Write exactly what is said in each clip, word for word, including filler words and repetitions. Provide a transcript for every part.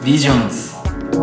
ビジョンズ。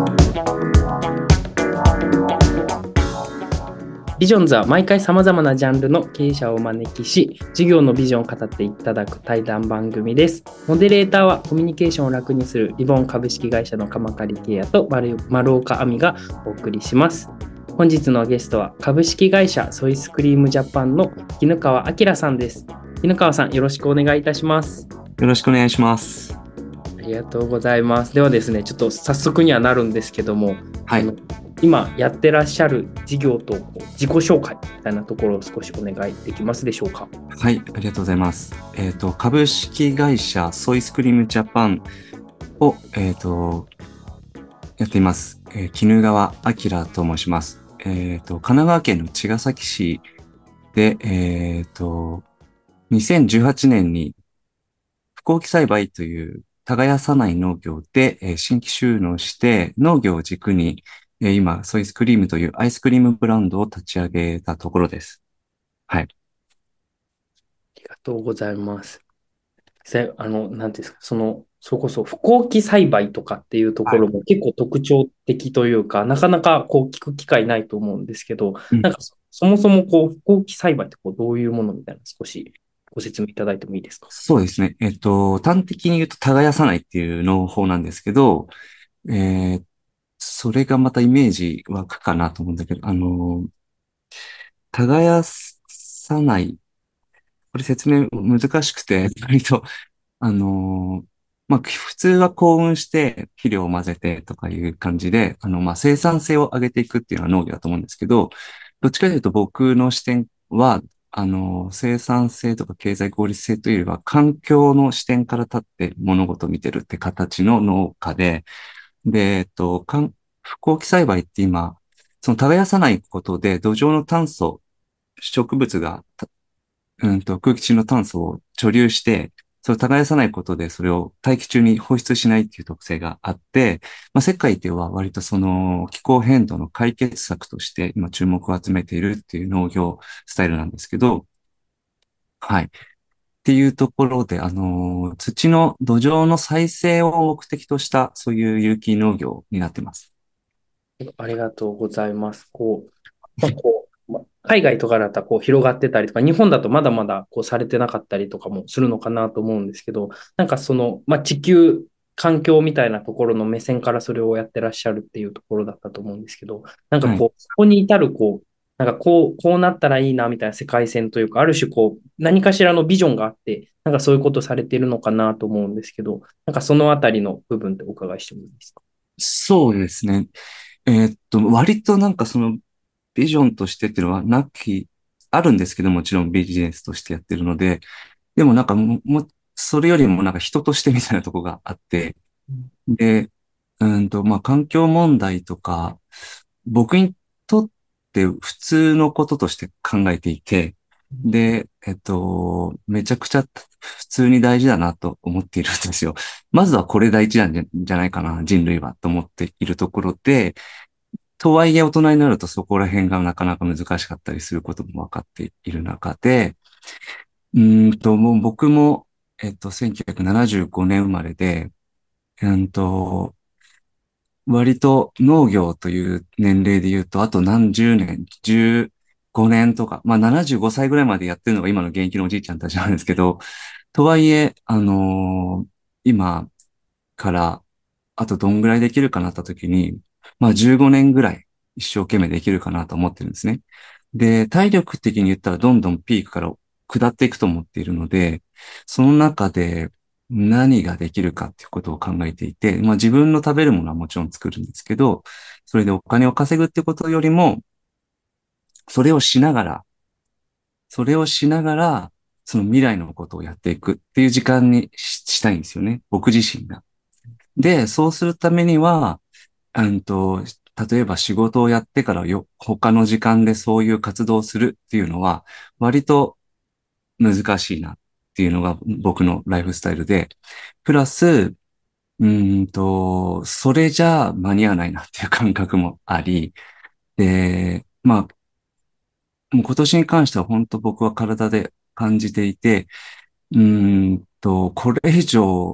ビジョンズは毎回様々なジャンルの経営者をお招きし、事業のビジョンを語っていただく対談番組です。モデレーターはコミュニケーションを楽にするリボン株式会社の鎌刈圭也と丸丸岡亜美がお送りします。本日のゲストは株式会社ソイスクリームジャパンの絹川明さんです。絹川さん、よろしくお願いいたします。 よろしくお願いします。 ありがとうございます。ではですね、ちょっと早速にはなるんですけども、 はい。 あの今やってらっしゃる事業と自己紹介みたいなところを少しお願いできますでしょうか。 はい、ありがとうございます。えっと、株式会社ソイスクリームジャパンを、えっと、やっています。えー、絹川明と申します。えっと、神奈川県の茅ヶ崎市で、えっと、にせんじゅうはちねんに不耕起栽培という耕さない農業で、えー新規就農して農業を軸に、えー今、ソイスクリームというアイスクリームブランドを立ち上げたところです。はい。 ありがとうございます。せあの、なんていうんですか、その、それこそ不耕起栽培とかっていうとこはい。 ろも結構特徴的というか、なかなかこう聞く機会ないと思うんですけど、 うん。 なんかそ、そもそもこう不耕起栽培ってこうどういうものみたいな少しご説明いただいてもいいですか。 そうですね。えっと、端的に言うと耕さないっていう農法なんですけど、えーそれがまたイメージ湧くかなと思うんだけど、あの、耕さない、これ説明難しくて、割と、あの、まあ、普通は耕運して肥料を混ぜてとかいう感じで、あの、まあ、生産性を上げていくっていうのは農業だと思うんですけど、どっちかというと僕の視点は、あの、生産性とか経済効率性というよりは、環境の視点から立って物事を見てるって形の農家で、で、えっと、かん不耕起栽培って今、その耕さないことで土壌の炭素、植物がうんと、空気中の炭素を貯留して、それを耕さないことで、それを大気中に放出しないっていう特性があって、まあ、世界では割とその気候変動の解決策として今注目を集めているっていう農業スタイルなんですけど、はい。っていうところで、あのー土の土壌の再生を目的としたそういう有機農業になってます。 ありがとうございます。こう、まあ、こう、まあ海外とかだったらこう広がってたりとか、日本だとまだまだこうされてなかったりとかもするのかなと思うんですけど、なんかその、まあ、地球環境みたいなところの目線からそれをやってらっしゃるっていうところだったと思うんですけど、なんかはい。 こう、そこに至るこう、なんかこう、こうなったらいいなみたいな世界線というか、ある種こう、何かしらのビジョンがあって、なんかそういうことされているのかなと思うんですけど、なんかそのあたりの部分ってお伺いしてもいいですか。 そうですね。えーっと、割となんかそのビジョンとしてっていうのはなき、あるんですけどもちろんビジネスとしてやってるので、でもなんかもう、もうそれよりもなんか人としてみたいなとこがあって、で、うんと、まあ環境問題とか、僕にとって普通のこととして考えていて、で、えっと、めちゃくちゃ普通に大事だなと思っているんですよ。まずはこれ大事なんじゃ、じゃないかな、人類はと思っているところで、とはいえ大人になるとそこら辺がなかなか難しかったりすることも分かっている中で、うーんと、もう僕も、えっと、せんきゅうひゃくななじゅうごねん生まれで、うんと、割と農業という年齢で言うと、あと何十年、じゅうごねんとか、まあななじゅうごさいぐらいまでやってるのが今の現役のおじいちゃんたちなんですけど、とはいえ、あのー今からあとどんぐらいできるかなった時に、まあじゅうごねんぐらい一生懸命できるかなと思ってるんですね。で、体力的に言ったらどんどんピークから下っていくと思っているので、その中で何ができるかっていうことを考えていて、まあ自分の食べるものはもちろん作るんですけど、それでお金を稼ぐってことよりも、それをしながら、それをしながら、その未来のことをやっていくっていう時間にし、したいんですよね。僕自身が。で、そうするためには、うんと、例えば仕事をやってからよ、他の時間でそういう活動をするっていうのは、割と難しいなっていうのが僕のライフスタイルで、プラス、うーんと、それじゃ間に合わないなっていう感覚もあり、で、まあ、もう今年に関しては本当僕は体で感じていて、うーんと、これ以上、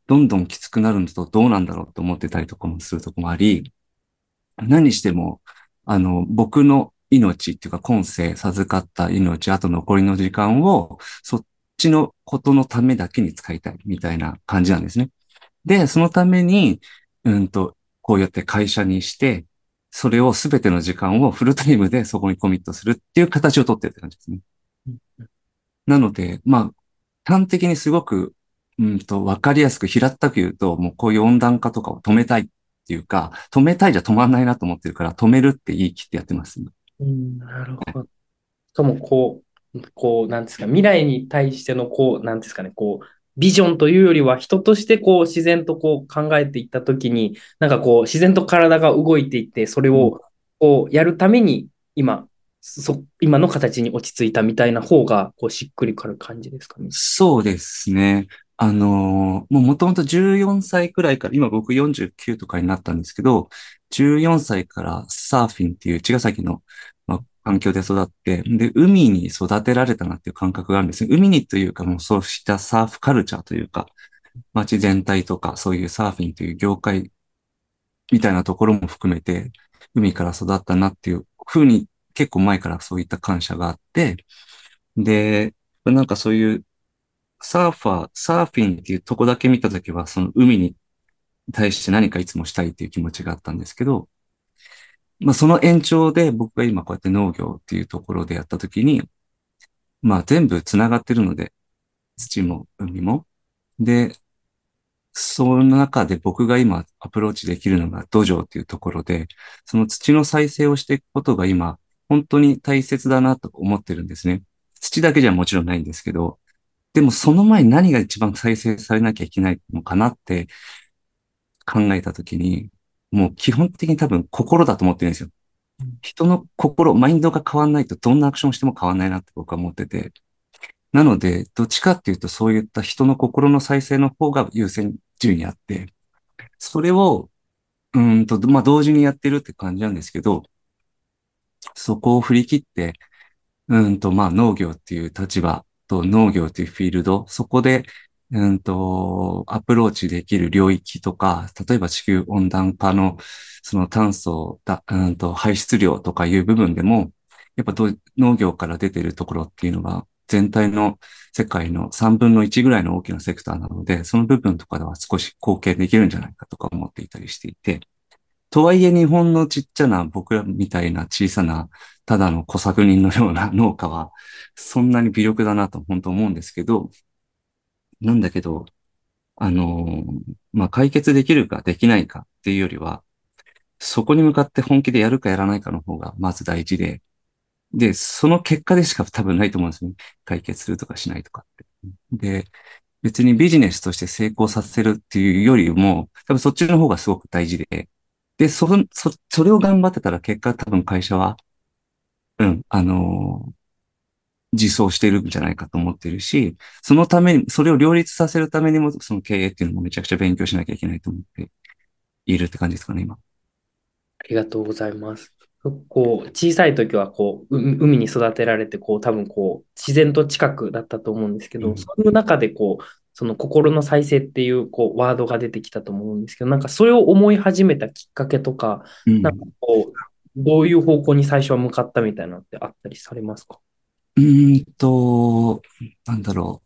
どんどんきつくなるのとどうなんだろうと思ってたりとかもするとこもあり、何しても、あの、僕の命っていうか今世授かった命、あと残りの時間を、そっちのことのためだけに使いたいみたいな感じなんですね。で、そのために、うんと、こうやって会社にして、それをすべての時間をフルタイムでそこにコミットするっていう形をとってるって感じですね。なので、まあ、端的にすごく、うんと、わかりやすく平ったく言うと、もうこういう温暖化とかを止めたいっていうか、止めたいじゃ止まんないなと思ってるから、止めるって言い切ってやってます。 うん、なるほど。しかも、こう、こう、なんですか、未来に対しての、こう、なんですかね、こう、ビジョンというよりは、人として、こう、自然とこう考えていったときに、なんかこう、自然と体が動いていって、それうん、 を、こう、やるために、今、そ、今の形に落ち着いたみたいな方が、こう、しっくりくる感じですかね。 そうですね。あのーもうもともとじゅうよんさいくらいから、今僕よんじゅうきゅうとかになったんですけど、じゅうよんさいからサーフィンっていう茅ヶ崎の、まあ、環境で育って、で、海に育てられたなっていう感覚があるんですね。海にというかもうそうしたサーフカルチャーというか、街全体とかそういうサーフィンという業界みたいなところも含めて、海から育ったなっていうふうに結構前からそういった感謝があって、で、なんかそういうサーファー、サーフィンっていうとこだけ見たときは、その海に対して何かいつもしたいっていう気持ちがあったんですけど、まあその延長で僕が今こうやって農業っていうところでやったときに、まあ全部つながってるので、土も海も。で、その中で僕が今アプローチできるのが土壌っていうところで、その土の再生をしていくことが今、本当に大切だなと思ってるんですね。土だけじゃもちろんないんですけど、でもその前に何が一番再生されなきゃいけないのかなって考えたときに、もう基本的に多分心だと思ってるんですよ。人の心、マインドが変わんないとどんなアクションしても変わんないなって僕は思ってて。なので、どっちかっていうとそういった人の心の再生の方が優先順位にあって、それを、うーんと、まあ、同時にやってるって感じなんですけど、そこを振り切って、うーんと、まあ、農業っていう立場と農業っていうフィールド、そこで、うーんと、アプローチできる領域とか、例えば地球温暖化の、その炭素だ、うーんと、排出量とかいう部分でも、やっぱどう農業から出てるところっていうのが、全体の世界のさんぶんのいちぐらいの大きなセクターなので、その部分とかでは少し貢献できるんじゃないかとか思っていたりしていて、とはいえ日本のちっちゃな僕らみたいな小さなただの小作人のような農家はそんなに微力だなと本当思うんですけど、なんだけど、あのーまあ、解決できるかできないかっていうよりは、そこに向かって本気でやるかやらないかの方がまず大事で、で、その結果でしか多分ないと思うんですよね。解決するとかしないとかって。で、別にビジネスとして成功させるっていうよりも、多分そっちの方がすごく大事で、で、そ、そ、それを頑張ってたら結果多分会社は、うん、あのー実装しているんじゃないかと思ってるし、そのために、それを両立させるためにも、その経営っていうのもめちゃくちゃ勉強しなきゃいけないと思っているって感じですかね、今。 ありがとうございます。こう、小さい時はこう、う海に育てられて、こう、多分こう、自然と近くだったと思うんですけど、 うん。 そういう中でこう、その心の再生っていうこうワードが出てきたと思うんですけど、なんかそれを思い始めたきっかけとか、なんかうん。 こう、どういう方向に最初は向かったみたいなのってあったりされますか？ うーんと、なんだろ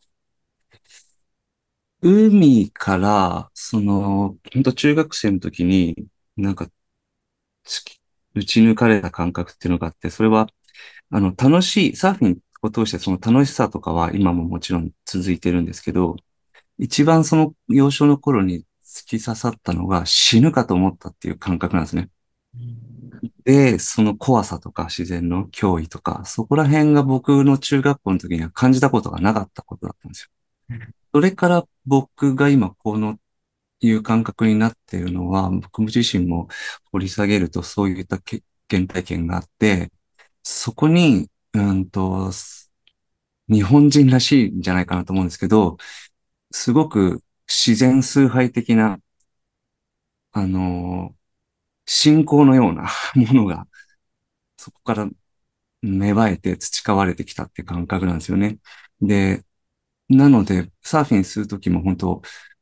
う。海から、その、本当中学生の時に、なんか、突き打ち抜かれた感覚っていうのがあって、それは、あの、楽しい、サーフィンを通してその楽しさとかは今ももちろん続いてるんですけど、一番その幼少の頃に突き刺さったのが死ぬかと思ったっていう感覚なんですね。 うん。 で、その怖さとか自然の脅威とか、そこら辺が僕の中学校の時には感じたことがなかったことだったんですよ。それから僕が今このいう感覚になっているのは、僕自身も掘り下げるとそういったけ原体験があって、そこに、うんと、日本人らしいんじゃないかなと思うんですけど、すごく自然崇拝的な、あの、信仰のようなものが、そこから芽生えて培われてきたっていう感覚なんですよね。で、なので、サーフィンするときも本当、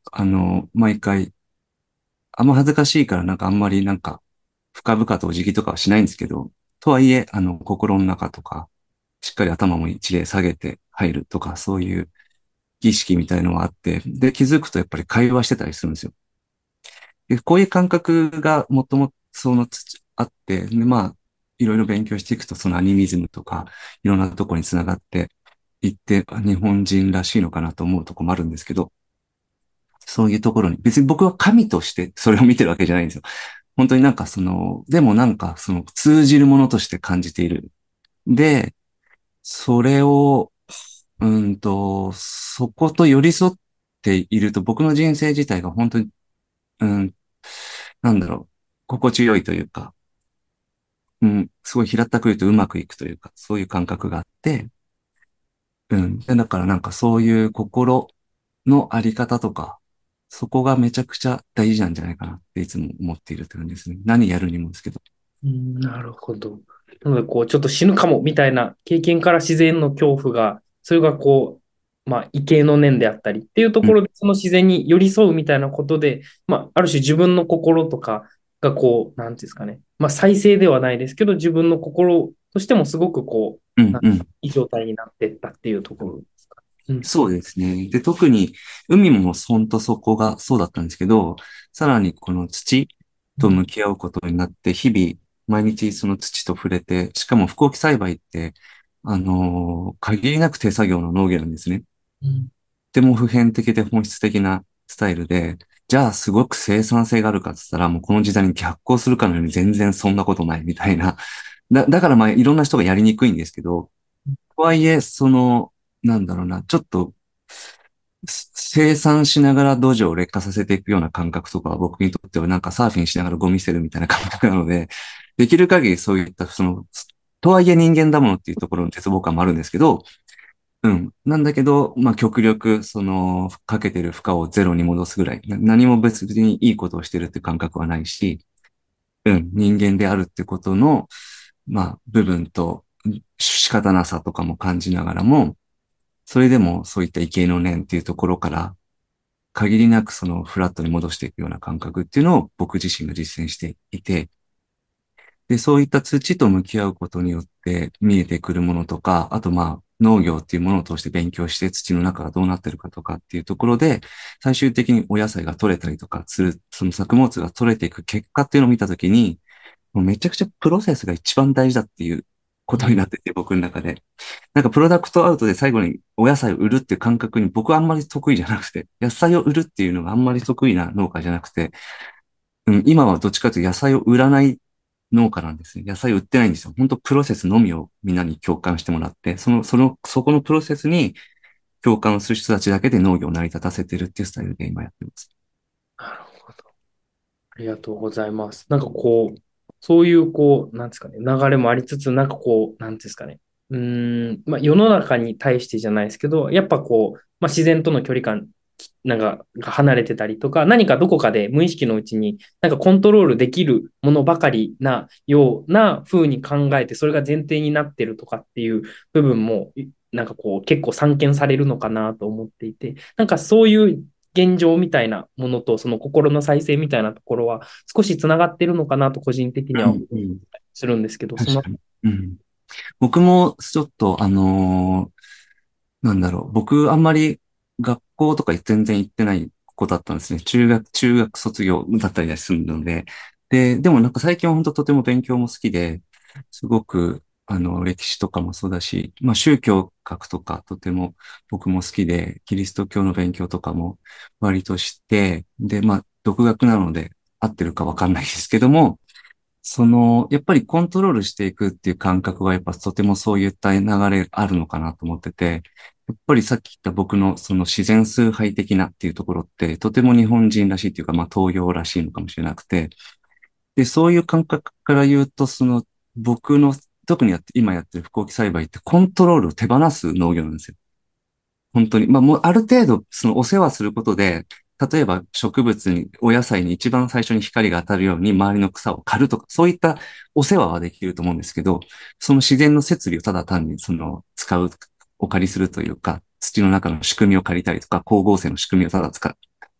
あの、毎回、あんま恥ずかしいからなんかあんまりなんか、深々とお辞儀とかはしないんですけど、とはいえ、あの、心の中とか、しっかり頭も一礼下げて入るとか、そういう儀式みたいのはあって、で、気づくとやっぱり会話してたりするんですよ。で、こういう感覚がもともとそのつあって、で、まあ、いろいろ勉強していくと、そのアニミズムとか、いろんなところにつながっていって、あ日本人らしいのかなと思うところもあるんですけど、そういうところに、別に僕は神としてそれを見てるわけじゃないんですよ。本当になんかその、でもなんかその通じるものとして感じている。で、それを、うんと、そこと寄り添っていると、僕の人生自体が本当に、うん、なんだろう、心地よいというか、うん、すごい平たく言うとうまくいくというか、そういう感覚があって、うん。でだからなんかそういう心のあり方とか、そこがめちゃくちゃ大事なんじゃないかなっていつも思っているって感じですね。何やるにもですけど。 うん、なるほど。なので、こう、ちょっと死ぬかもみたいな経験から自然の恐怖が、それがこう、まあ、畏敬の念であったりっていうとうん。 ころで、その自然に寄り添うみたいなことで、まあ、ある種自分の心とかがこう、なんていうんですかね、まあ、再生ではないですけど、自分の心としてもすごくこう、なんかうんうん。 いい状態になっていったっていうところですか。うん。 そうですね。で、特に海もそんとそこがそうだったんですけど、さらにこの土と向き合うことになって、日々毎日その土と触れて、しかも不耕起栽培って、あのー限りなく手作業の農業なんですね。 うん。 ても普遍的で本質的なスタイルで、じゃあすごく生産性があるかって言ったら、もうこの時代に逆行するかのように全然そんなことないみたいな。だ、だからまあいろんな人がやりにくいんですけど、とはいえ、その、なんだろうな、ちょっとす生産しながら土壌を劣化させていくような感覚とかは僕にとってはなんかサーフィンしながらゴミ捨てるみたいな感覚なので、できる限りそういったその、とはいえ人間だものっていうところの絶望感もあるんですけど、うん。なんだけど、まあ、極力、その、かけてる負荷をゼロに戻すぐらい。な何も別にいいことをしてるって感覚はないし、うん。人間であるってことの、まあ、部分と、仕方なさとかも感じながらも、それでもそういった畏敬の念っていうところから、限りなくそのフラットに戻していくような感覚っていうのを僕自身が実践していて、で、そういった土と向き合うことによって見えてくるものとか、あとまあ農業っていうものを通して勉強して土の中がどうなってるかとかっていうところで、最終的にお野菜が取れたりとかする、その作物が取れていく結果っていうのを見たときに、もうめちゃくちゃプロセスが一番大事だっていうことになってて、僕の中で。なんかプロダクトアウトで最後にお野菜を売るっていう感覚に僕はあんまり得意じゃなくて、野菜を売るっていうのがあんまり得意な農家じゃなくて、うん、今はどっちかというと野菜を売らない農家なんですね。野菜売ってないんですよ。本当プロセスのみをみんなに共感してもらって、その、その、そこのプロセスに共感する人たちだけで農業を成り立たせてるっていうスタイルで今やってます。 なるほど。ありがとうございます。なんかこう、そういうこう、なんですかね、流れもありつつ、なんかこう、なんですかね、うーん、まあ世の中に対してじゃないですけど、やっぱこう、まあ自然との距離感、きなんかが離れてたりとか、何かどこかで無意識のうちに、なんかコントロールできるものばかりなような風に考えて、それが前提になってるとかっていう部分も、いなんかこう、結構散見されるのかなと思っていて、なんかそういう現状みたいなものと、その心の再生みたいなところは、少しつながってるのかなと個人的には思っうん、うん。 たりするんですけど、その、 確かに。うん。僕もちょっと、あのーなんだろう。僕、あんまり学校とか全然行ってない子だったんですね。中学、中学卒業だったりするので。で、でもなんか最近は本当とても勉強も好きで、すごく、あの、歴史とかもそうだし、まあ宗教学とかとても僕も好きで、キリスト教の勉強とかも割として、で、まあ独学なので合ってるかわかんないですけども、その、やっぱりコントロールしていくっていう感覚がやっぱとてもそういった流れあるのかなと思ってて、やっぱりさっき言った僕のその自然崇拝的なっていうところってとても日本人らしいっていうかまあ東洋らしいのかもしれなくて、で、そういう感覚から言うとその僕の特にやって、今やってる不耕起栽培ってコントロールを手放す農業なんですよ。本当に。まあもうある程度そのお世話することで、例えば植物に、お野菜に一番最初に光が当たるように周りの草を刈るとか、そういったお世話はできると思うんですけど、その自然の摂理をただ単にその使う、お借りするというか、土の中の仕組みを借りたりとか、光合成の仕組みをただ使う。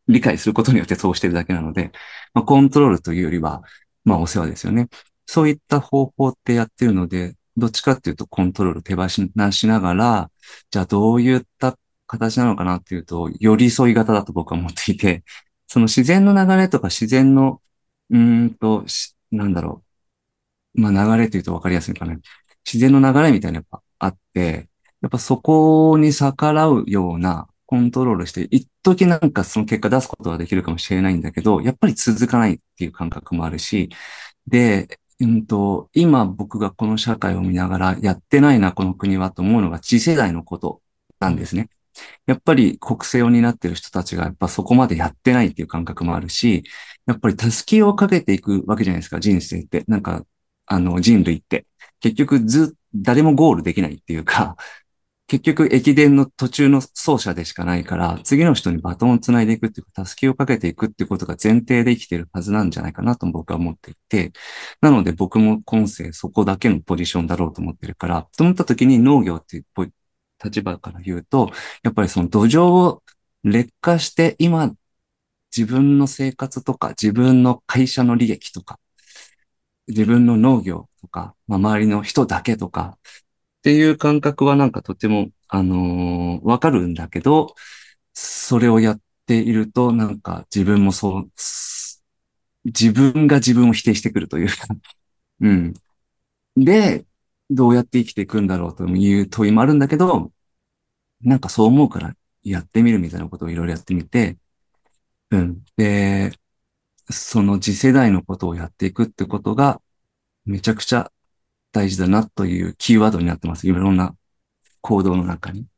理解することによってそうしてるだけなので、まあ、コントロールというよりは、まあ、お世話ですよね。そういった方法ってやってるので、どっちかっていうとコントロール手放しなしながら、じゃあどういった形なのかなっていうと、寄り添い型だと僕は思っていて、その自然の流れとか自然の、うーんと、しなんだろう。まあ流れというと分かりやすいのかね。自然の流れみたいなのがあって、やっぱそこに逆らうようなコントロールして、一時なんかその結果出すことはできるかもしれないんだけど、やっぱり続かないっていう感覚もあるし、で、うんと、今僕がこの社会を見ながらやってないな、この国はと思うのが次世代のことなんですね。やっぱり国政を担っている人たちがやっぱそこまでやってないっていう感覚もあるし、やっぱり助けをかけていくわけじゃないですか、人生って。なんか、あの、人類って。結局ず、誰もゴールできないっていうか、結局駅伝の途中の走者でしかないから、次の人にバトンをつないでいくっていうか、助けをかけていくっていうことが前提で生きてるはずなんじゃないかなと僕は思っていて、なので僕も今世そこだけのポジションだろうと思ってるから、と思った時に農業っていうポイ立場から言うと、やっぱりその土壌を劣化して今自分の生活とか自分の会社の利益とか自分の農業とか、まあ、周りの人だけとかっていう感覚はなんかとても、あのーわかるんだけど、それをやっているとなんか自分もそう、す自分が自分を否定してくるというか、うん。で、どうやって生きていくんだろうという問いもあるんだけど、なんかそう思うからやってみるみたいなことをいろいろやってみて、うん。で、その次世代のことをやっていくってことがめちゃくちゃ大事だなというキーワードになってます。いろんな行動の中に。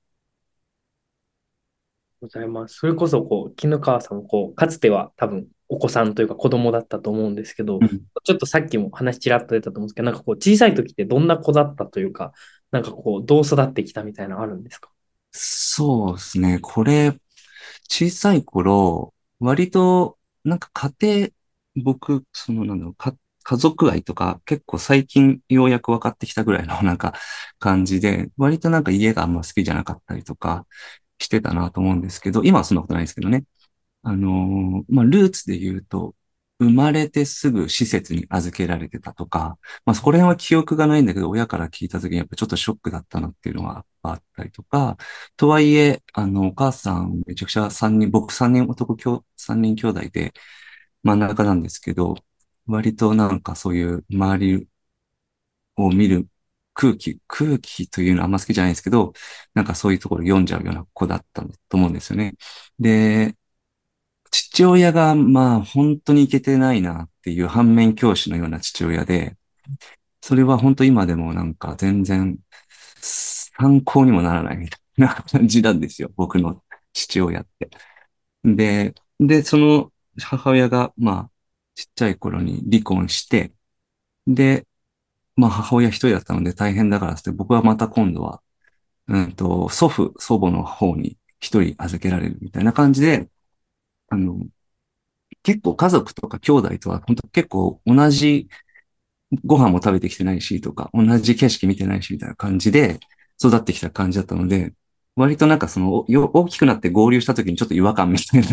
ございます。それこそ、こう、絹川さんも、こう、かつては多分、お子さんというか子供だったと思うんですけど、 うん。 ちょっとさっきも話ちらっと出たと思うんですけど、なんかこう、小さい時ってどんな子だったというか、なんかこう、どう育ってきたみたいなのあるんですか？ そうですね。これ、小さい頃、割と、なんか家庭、僕、その、なんだろう、か、家族愛とか結構最近ようやく分かってきたぐらいのなんか感じで、割となんか家があんま好きじゃなかったりとかしてたなと思うんですけど、今はそんなことないですけどね。あのーまあ、ルーツで言うと、生まれてすぐ施設に預けられてたとか、まあ、そこら辺は記憶がないんだけど、親から聞いた時にやっぱちょっとショックだったなっていうのはあったりとか、とはいえ、あの、お母さんめちゃくちゃ三人、僕三人男きょ、三人兄弟で真ん中なんですけど、割となんかそういう周りを見る空気、空気というのはあんま好きじゃないですけど、なんかそういうところ読んじゃうような子だったと思うんですよね。で、父親が、まあ、本当にいけてないなっていう反面教師のような父親で、それは本当今でもなんか全然参考にもならないみたいな感じなんですよ。僕の父親って。で、で、その母親が、まあ、ちっちゃい頃に離婚して、で、まあ母親一人だったので大変だからっつって、僕はまた今度は、うんと、祖父、祖母の方に一人預けられるみたいな感じで、あの、結構家族とか兄弟とは本当結構同じご飯も食べてきてないしとか、同じ景色見てないしみたいな感じで育ってきた感じだったので、割となんかその、よ大きくなって合流した時にちょっと違和感みたいな。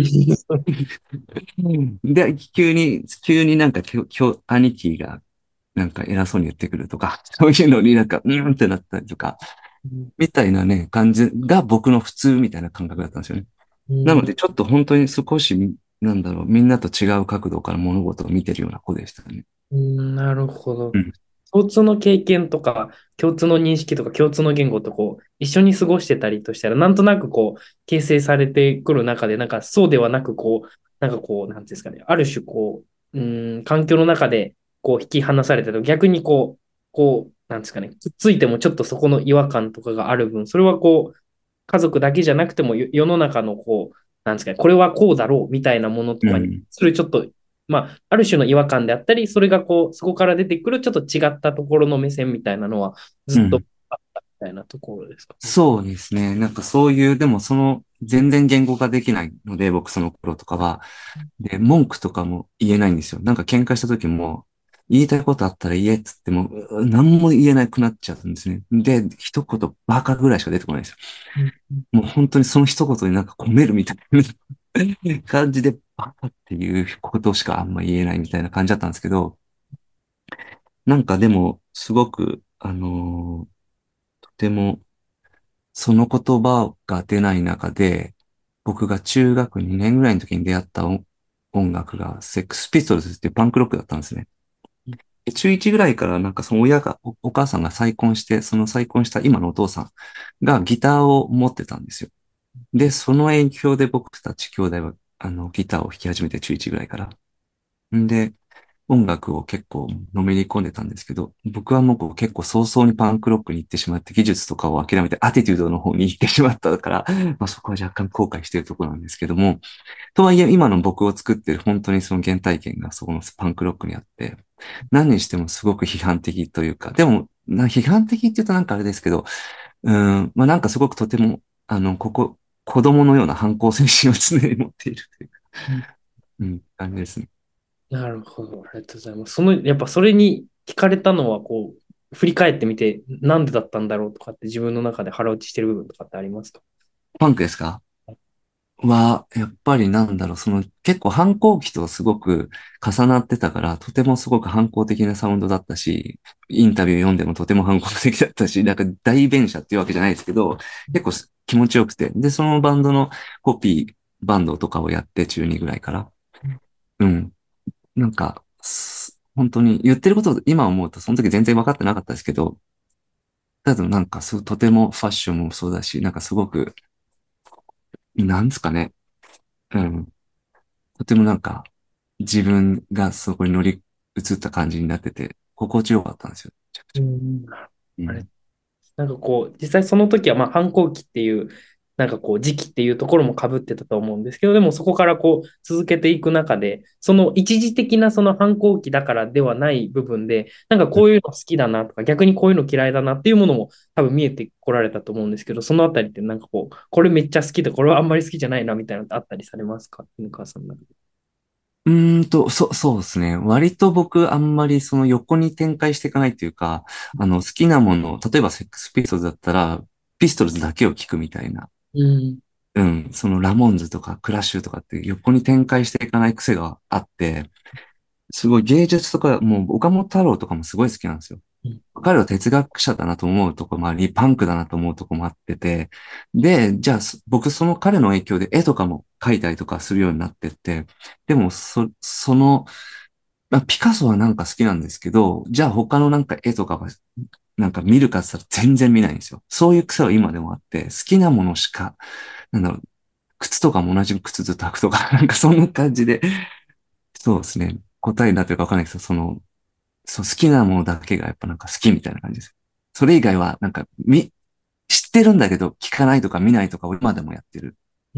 うんで、急に、急になんかきょ、きょ、兄貴がなんか偉そうに言ってくるとか、そういうのになんか、うーんってなったりとか、みたいなね、感じが僕の普通みたいな感覚だったんですよね。 うん、 なので、ちょっと本当に少し、なんだろう、みんなと違う角度から物事を見てるような子でしたね。 うん、なるほど。 うん。 共通の経験とか、共通の認識とか、共通の言語とこう、一緒に過ごしてたりとしたら、なんとなくこう、形成されてくる中で、なんかそうではなく、こう、なんかこう、なんていうんですかね、ある種こう、うん、環境の中で、こう、引き離されたと、逆にこう、こう、なんですかね、くっついてもちょっとそこの違和感とかがある分、それはこう、家族だけじゃなくても、よ世の中のこう、なんですかね、これはこうだろうみたいなものとかに、 うん。 するちょっとまあ、ある種の違和感であったり、それがこう、そこから出てくるちょっと違ったところの目線みたいなのは、ずっとうん。 あったみたいなところですかね。 そうですね。なんかそういう、でもその、全然言語化できないので、僕その頃とかは。で、文句とかも言えないんですよ。なんか喧嘩した時も、言いたいことあったら言えっつっても、う何も言えなくなっちゃうんですね。で、一言バカぐらいしか出てこないんですよ。 うんもう本当にその一言になんか込めるみたいな。 感じで、バカっていうことしかあんま言えないみたいな感じだったんですけど、なんかでも、すごく、あのーとても、その言葉が出ない中で、僕が中学にねんぐらいの時に出会った音音楽が、セックスピストルズっていうパンクロックだったんですね。で中いちぐらいからなんかその親が、お、お母さんが再婚して、その再婚した今のお父さんがギターを持ってたんですよ。で、その影響で僕たち兄弟は、あの、ギターを弾き始めて中いちぐらいから。んで、音楽を結構のめり込んでたんですけど、僕はもうこう結構早々にパンクロックに行ってしまって、技術とかを諦めてアティテュードの方に行ってしまったから、まあそこは若干後悔しているところなんですけども、とはいえ今の僕を作ってる本当にその原体験がそこのパンクロックにあって、何にしてもすごく批判的というか、でも、な批判的って言うとなんかあれですけど、うん、まあなんかすごくとても、あの、ここ、子供のような反抗精神を常に持っているというか、 うん。 うん、感じですね。 なるほど。ありがとうございます。その、やっぱそれに聞かれたのは、こう、振り返ってみて、なんでだったんだろうとかって自分の中で腹落ちしてる部分とかってありますか？ パンクですか？は、やっぱりなんだろう、その結構反抗期とすごく重なってたから、とてもすごく反抗的なサウンドだったし、インタビュー読んでもとても反抗的だったし、なんか代弁者っていうわけじゃないですけど、結構気持ちよくて、で、そのバンドのコピーバンドとかをやって中にぐらいから、うん。なんか、す本当に言ってること今思うとその時全然分かってなかったですけど、ただなんかすとてもファッションもそうだし、なんかすごく、なんですかね、うん。とてもなんか、自分がそこに乗り移った感じになってて、心地よかったんですよ。めちゃくちゃ。 うん。あれ、 うん。 なんかこう、実際その時はまあ反抗期っていう、なんかこう時期っていうところも被ってたと思うんですけど、でもそこからこう続けていく中で、その一時的なその反抗期だからではない部分で、なんかこういうの好きだなとか、逆にこういうの嫌いだなっていうものも多分見えてこられたと思うんですけど、そのあたりってなんかこう、これめっちゃ好きで、これはあんまり好きじゃないなみたいなのってあったりされますか、犬川さんの中で？ うーんと、そ、そうですね。割と僕あんまりその横に展開していかないというか、あの好きなもの、例えばセックスピストルズだったら、ピストルズだけを聞くみたいな。 うん。 うん、そのラモンズとかクラッシュとかって横に展開していかない癖があって、すごい芸術とか、もう岡本太郎とかもすごい好きなんですよ。 うん。 彼は哲学者だなと思うとこもあり、パンクだなと思うとこもあってて、で、じゃあす僕その彼の影響で絵とかも描いたりとかするようになってって、でもそ、その、まあ、ピカソはなんか好きなんですけど、じゃあ他のなんか絵とかはなんか見るかって言ったら全然見ないんですよ。そういう癖は今でもあって、好きなものしか、なんだろう、靴とかも同じ靴ずっと履くとか、なんかそんな感じで、そうですね。答えになってるかわかんないですけど、その、そう、好きなものだけがやっぱなんか好きみたいな感じです。それ以外はなんか、み、知ってるんだけど聞かないとか見ないとかを今でもやってる。 うん。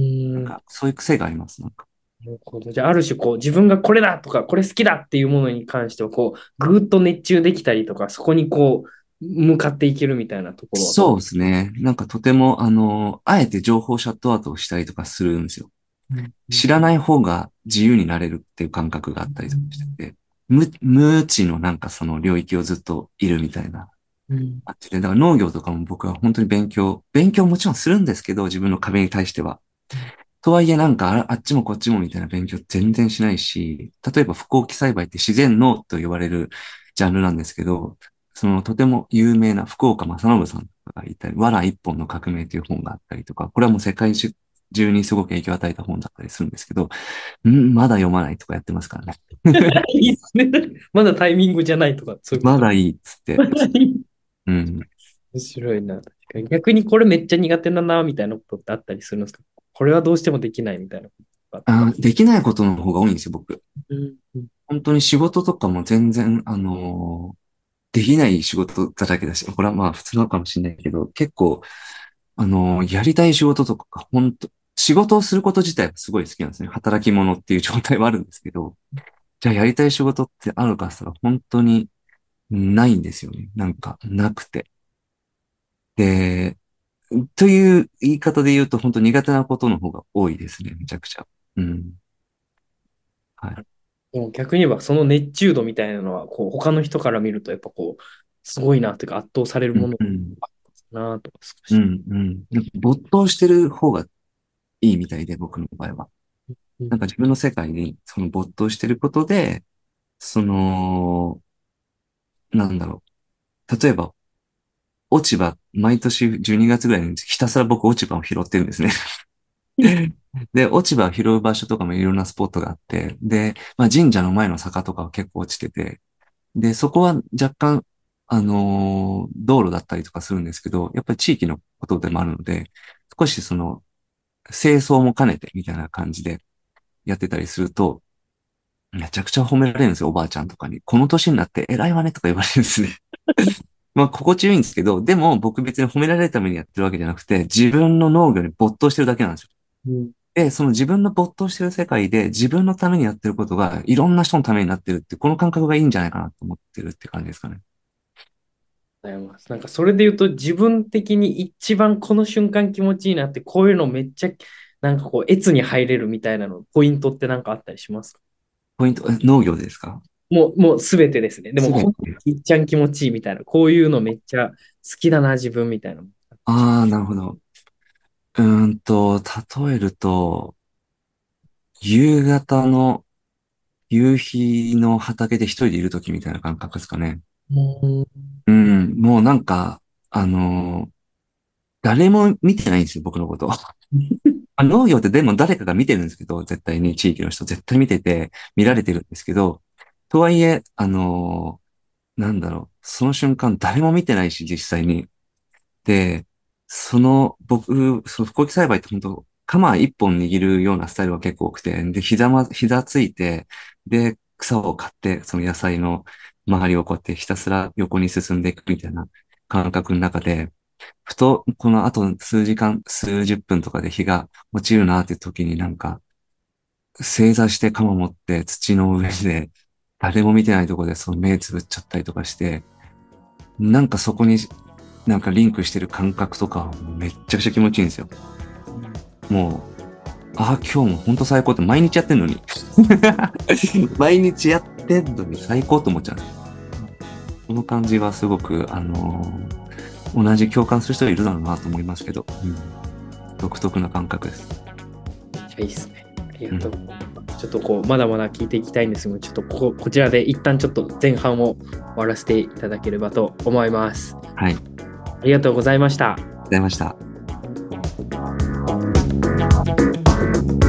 なんか、そういう癖があります。なんか。 なるほど。じゃあ、ある種、こう、自分がこれだとか、これ好きだっていうものに関しては、こう、ぐーっと熱中できたりとか、そこにこう、向かっていけるみたいなところは。 そうですね。なんかとても、あの、あえて情報シャットアウトをしたりとかするんですよ。 うん。うん。 知らない方が自由になれるっていう感覚があったりとかしてて、無、無知のなんかその領域をずっといるみたいなうん。 感じで、だから農業とかも僕は本当に勉強、勉強もちろんするんですけど、自分の壁に対しては。とはいえなんかああっちもこっちもみたいな勉強全然しないし、例えば不耕起栽培って自然農と呼ばれるジャンルなんですけど、そのとても有名な福岡正信さんとかがいたり、藁一本の革命という本があったりとか、これはもう世界中中にすごく影響を与えた本だったりするんですけど、んまだ読まないとかやってますからね。 いいっすね。まだタイミングじゃないとか、そういうこと。 まだいいっつって。うん。 面白いな。確かに。逆にこれめっちゃ苦手だな、みたいなことってあったりするんですか？これはどうしてもできないみたいなこととか。 あ、できないことの方が多いんですよ、僕。 うん。うん。 本当に仕事とかも全然、あのーできない仕事だらけだし、これはまあ普通なのかもしれないけど、結構、あのーやりたい仕事とかが本当、仕事をすること自体はすごい好きなんですね。働き者っていう状態はあるんですけど、じゃあやりたい仕事ってあるかって言ったら本当にないんですよね。なんか、なくて。で、という言い方で言うと本当苦手なことの方が多いですね。めちゃくちゃ。うん。はい。 でも逆に言えば、その熱中度みたいなのは、こう、他の人から見ると、やっぱこう、すごいな、というか圧倒されるうん、 ものうん、 な、とか少し。 うん、うん。なんか没頭してる方がいいみたいで、僕の場合は。 うん。 なんか自分の世界にその没頭してることで、その、なんだろう。例えば、落ち葉、毎年じゅうにがつぐらいにひたすら僕落ち葉を拾ってるんですね。で、落ち葉を拾う場所とかもいろんなスポットがあって、で、まあ神社の前の坂とかは結構落ちてて、で、そこは若干、あのー道路だったりとかするんですけど、やっぱり地域のことでもあるので、少しその、清掃も兼ねてみたいな感じでやってたりすると、めちゃくちゃ褒められるんですよ、おばあちゃんとかに。この年になって偉いわねとか言われるんですね。まあ、心地よいんですけど、でも僕別に褒められるためにやってるわけじゃなくて、自分の農業に没頭してるだけなんですよ。 うん。 で、その自分の没頭してる世界で自分のためにやってることがいろんな人のためになってるって、この感覚がいいんじゃないかなと思ってるって感じですかね。 ありがとうございます。なんかそれで言うと自分的に一番この瞬間気持ちいいなってこういうのめっちゃなんかこう越に入れるみたいなのポイントってなんかあったりしますか？ ポイント、え農業ですか？ もう、もうすべてですね。でもこのすべて。 いっちゃん気持ちいいみたいな、こういうのめっちゃ好きだな自分みたいなのあったりします。 ああ、なるほど。うーんと、例えると、夕方の夕日の畑で一人でいるときみたいな感覚ですかね。 ううん、もうなんか、あのー誰も見てないんですよ、僕のこと。あ、農業ってでも誰かが見てるんですけど、絶対に地域の人絶対見てて、見られてるんですけど、とはいえ、あのーなんだろう、その瞬間誰も見てないし、実際に。で、その、僕、その、不耕起栽培って本当、鎌一本握るようなスタイルが結構多くて、で、膝ま、膝ついて、で、草を刈って、その野菜の周りをこうやってひたすら横に進んでいくみたいな感覚の中で、ふと、この後数時間、数十分とかで日が落ちるなっていう時になんか、正座して鎌持って土の上で、誰も見てないところでその目つぶっちゃったりとかして、なんかそこになんかリンクしてる感覚とかめっちゃくちゃ気持ちいいんですよ。もう、ああ、今日も本当最高って毎日やってんのに。毎日やってんのに最高と思っちゃう。この感じはすごく、あのー同じ共感する人いるだろうなと思いますけど、うん、独特な感覚です。 めっちゃいいっすね。ありうん、 がとう。ちょっとこう、まだまだ聞いていきたいんですが、ちょっとここ、こちらで一旦ちょっと前半を終わらせていただければと思います。 はい。ありがとありがとうございました。 うございました。